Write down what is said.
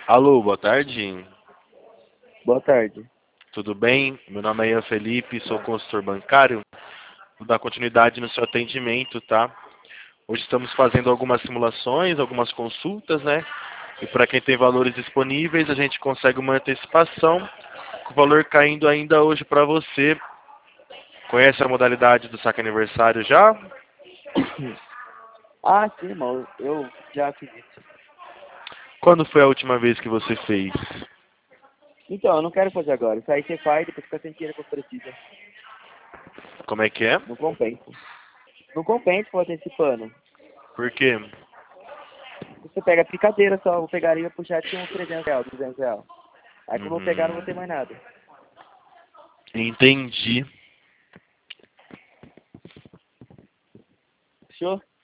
Alô, boa tarde. Boa tarde. Tudo bem? Meu nome é Ian Felipe, sou consultor bancário. Vou dar continuidade no seu atendimento, tá? Hoje estamos fazendo algumas simulações, algumas consultas, né? E para quem tem valores disponíveis, a gente consegue uma antecipação, com o valor caindo ainda hoje para você. Conhece a modalidade do saque aniversário já? Ah, sim, irmão, eu já fiz isso. Quando foi a última vez que você fez? Então, eu não quero fazer agora. Isso aí você faz e depois fica sem dinheiro quando precisa. Como é que é? Não compensa. Não compensa ficar antecipando. Por quê? Você pega a picadeira só, eu pegaria e puxar tinha uns 300 reais, 200 reais. Aí quando eu pegar, não vou ter mais nada. Entendi. Fechou?